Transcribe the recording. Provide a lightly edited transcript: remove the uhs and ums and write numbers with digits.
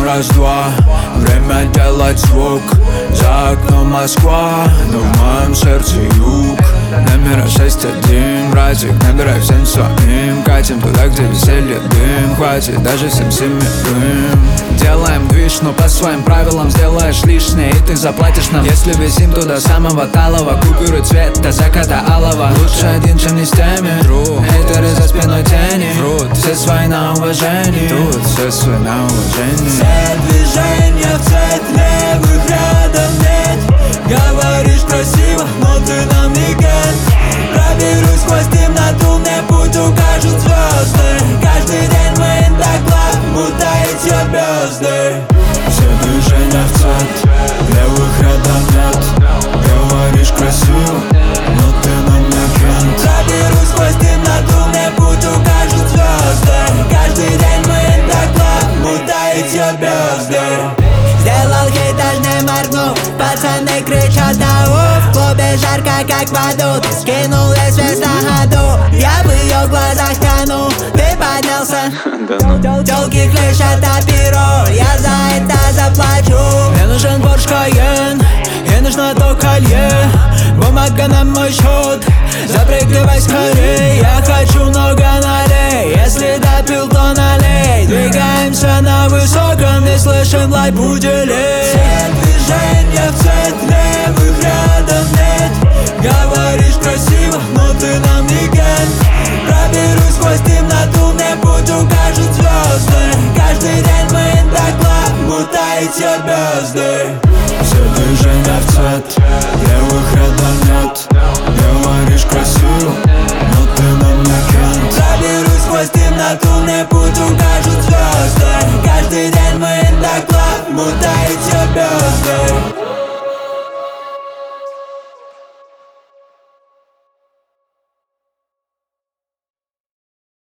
раз-два, время делать звук. За окном Москва, но в моем сердце юг. Номера 6-1, братик, набирай всем своим. Катим туда, где веселье дым. Хватит даже всем семерым. Делаем движ, но по своим правилам. Сделаешь лишнее, и ты заплатишь нам. Если висим туда самого талого, купюры цвета заката алого. Лучше один, чем не с теми. Хейтеры за спиной тени. Все свои на уважении. Тут все свои на уважении. Все движения в цвет, левых рядом нет. Говоришь красиво, но ты нам не гель. Проберусь сквозь темноту, мне путь укажут звезды. Каждый день мы доклад, будто эти звезды. Все движения в цвет, левых рядом нет. Говоришь красиво, но ты нам не кент. Проберусь сквозь темноту, мне путь укажут звезды. Каждый день мы доклад, будто эти звезды. Сделал хит, даже не моргнув. Пацаны кричат на уф. В клубе жарко, как в аду. Ты скинул весь вес на ходу. Я в ее глазах тону. Ты поднялся, тёлки клещат на перо. Я за это заплачу. Мне нужен Porsche Cayenne, ей нужно то колье. Бумага на мой счет, запрыгивай скорей. Я хочу много налей, если допил, то налей. Двигаемся на высоком, не слышим лай пуделей. Все движения в цвет, левых рядом нет. Говоришь красиво, но ты нам не гель. Проберусь сквозь темноту, мне путь укажут звезды. Каждый день мы доклад, будто эти звезды. Все движения в цвет, левых рядом нет. Говоришь красиво, но ты нам не кент. Проберусь сквозь темноту, мне путь укажут звезды. Каждый день